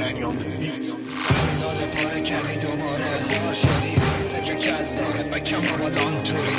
لاله پاره کردی دوباره خوار شدی فکر کل داره بکم باز آن توری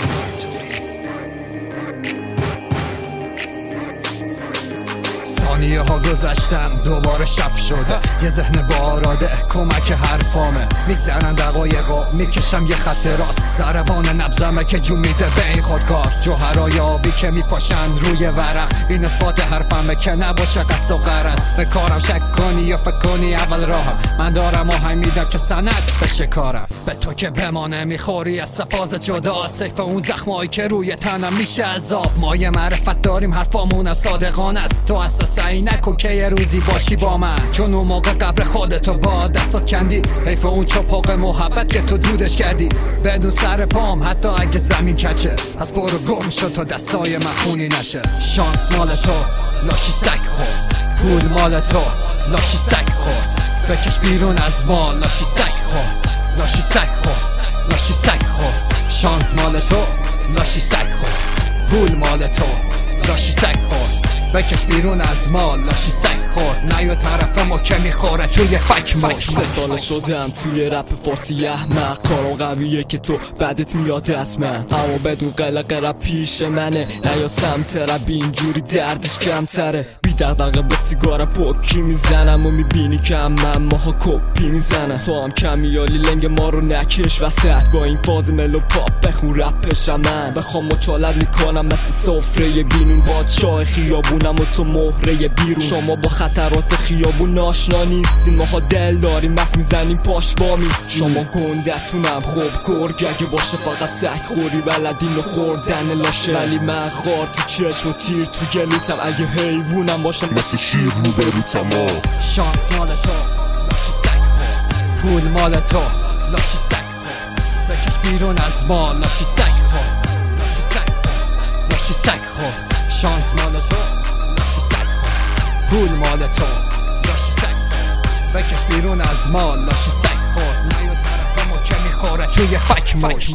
ثانیه ها گذشتن دوباره شب شده یه ذهن با اراده کمک حرفامه میگذرن دقایقا میکشم یه خط راست ضربان نبضمه که جون میده به این خودکار جوهرای آبی که میپاشن روی ورق این اثبات حرفمه که نباشه قصد و غرض به کارم شک کنی یا فکر کنی اول راهم من دارم آهنگ میدم که سند بشه کارم به تو که بمانه میخوری از صفاز جدا سیف اون زخمایی که روی تنم میشه عذاب ما یه معرفت داریم حرفامون صادقانه است تو اساس این نکن که یه روزی باشی با من چون اون موقع قبر خودتو با دستات کندی حیف اون چپاق محبت که تو دودش کردی بدون سر پام حتی اگه زمین کچه پس برو گم شد تا دستای من خونی نشه شانس مال تو لاشی سگ خورد پول مال تو لاشی سگ خورد بکش بیرون از ما لاشی سگ خورد لاشی سگ خورد لاشی سگ خورد شانس مال تو لاشی سگ خورد پول مال تو لاشی سگ خورد بکش بیرون از ما لاشی سگ خورد نیا طرف ما که میخوره توی فک ماش 3 سال شدم توی رپ فارسی احمق کارم قویه که تو بعدت میاد از من اما بدون قلق رپ پیش منه نیا سمت رپ اینجوری دردش کمتره بی دغدغه به سیگارم پوکی میزنم و میبینی که من ماها کپی میزنم تو هم کمیالی لنگ ما رو نکش وسط با این فاز ملو پاپ بخون رپشم من بخوام مچالت میکنم مثل سفره بینون بادشاه خیابونم و تو مهره بیرون شما با خطرات خیابون آشنا نیستیم ماها دل داریم مف میزنیم پاش با میستیم شما گندتونم خوب گرگ اگه باشه فقط سگ خوری بلدین و خوردن لاشه ولی من خار تو چشم و تیر تو گلوتم اگه حیوونم باشم مثل شیر رو بروتم شانس مال تو لاشی سگ خورد پول مال تو لاشی سگ خورد بکش بیرون از ما لاشی سگ خورد لاشی سگ خورد لاشی سگ خورد شانس مال تو لاشی سگ خورد پول مال تو لاشی سگ خورد بکش بیرون از ما لاشی سگ خورد نیا طرف ما که میخوره توی فک مشت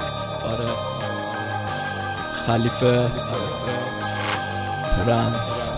آره خلیفه پرنس